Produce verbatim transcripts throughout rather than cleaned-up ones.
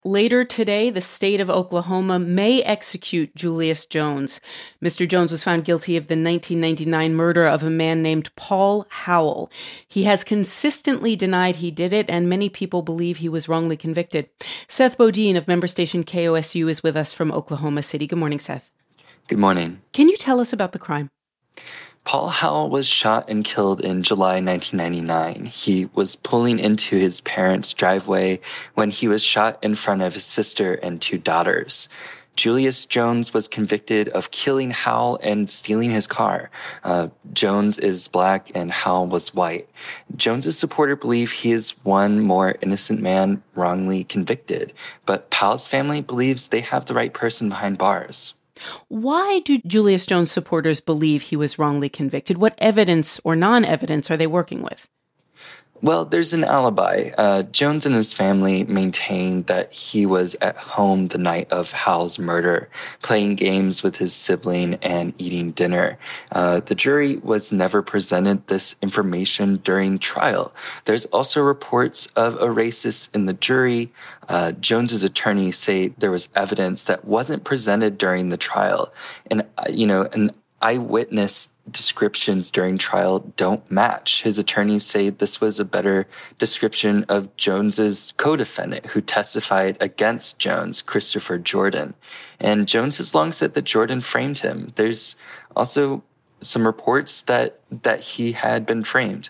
Later today, the state of Oklahoma may execute Julius Jones. Mister Jones was found guilty of the nineteen ninety-nine murder of a man named Paul Howell. He has consistently denied he did it, and many people believe he was wrongly convicted. Seth Bodine of member station K O S U is with us from Oklahoma City. Good morning, Seth. Good morning. Can you tell us about the crime? Paul Howell was shot and killed in July nineteen ninety-nine. He was pulling into his parents' driveway when he was shot in front of his sister and two daughters. Julius Jones was convicted of killing Howell and stealing his car. Uh, Jones is black and Howell was white. Jones's supporters believe he is one more innocent man wrongly convicted, but Powell's family believes they have the right person behind bars. Why do Julius Jones supporters believe he was wrongly convicted? What evidence or non-evidence are they working with? Well, there's an alibi. Uh, Jones and his family maintain that he was at home the night of Howell's murder, playing games with his sibling and eating dinner. Uh, the jury was never presented this information during trial. There's also reports of a racist in the jury. Uh, Jones's attorneys say there was evidence that wasn't presented during the trial. And, uh, you know, an eyewitness descriptions during trial don't match. His attorneys say this was a better description of Jones's co-defendant who testified against Jones, Christopher Jordan. And Jones has long said that Jordan framed him. There's also some reports that that he had been framed.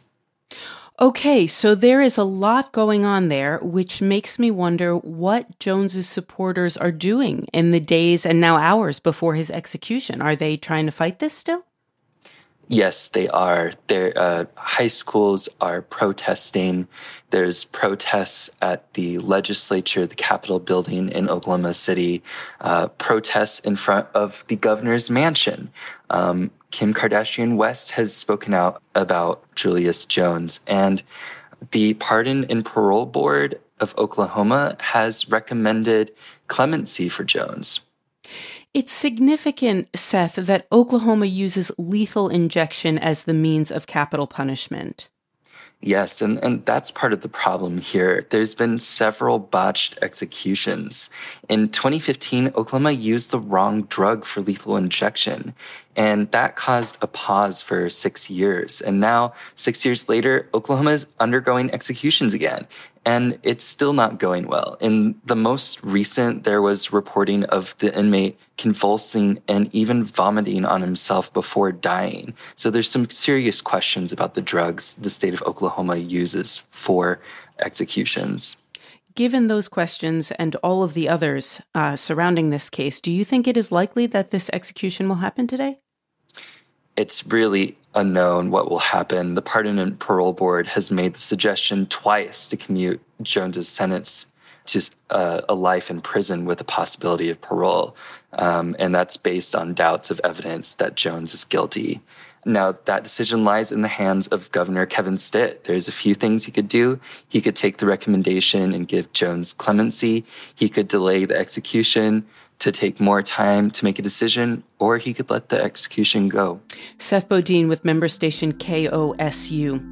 Okay, so there is a lot going on there, which makes me wonder what Jones's supporters are doing in the days and now hours before his execution. Are they trying to fight this still? Yes, they are. Their uh, high schools are protesting. There's protests at the legislature, the Capitol building in Oklahoma City, uh, protests in front of the governor's mansion. Um, Kim Kardashian West has spoken out about Julius Jones, and the Pardon and Parole Board of Oklahoma has recommended clemency for Jones. It's significant, Seth, that Oklahoma uses lethal injection as the means of capital punishment. Yes, and, and that's part of the problem here. There's been several botched executions. In twenty fifteen, Oklahoma used the wrong drug for lethal injection, and that caused a pause for six years. And now, six years later, Oklahoma is undergoing executions again, and it's still not going well. In the most recent, there was reporting of the inmate convulsing and even vomiting on himself before dying. So there's some serious questions about the drugs the state of Oklahoma uses for executions. Given those questions and all of the others uh, surrounding this case, do you think it is likely that this execution will happen today? It's really unknown what will happen. The Pardon and Parole Board has made the suggestion twice to commute Jones's sentence to uh, a life in prison with a possibility of parole. Um, and that's based on doubts of evidence that Jones is guilty. Now, that decision lies in the hands of Governor Kevin Stitt. There's a few things he could do. He could take the recommendation and give Jones clemency. He could delay the execution to take more time to make a decision, or he could let the execution go. Seth Bodine with member station K O S U.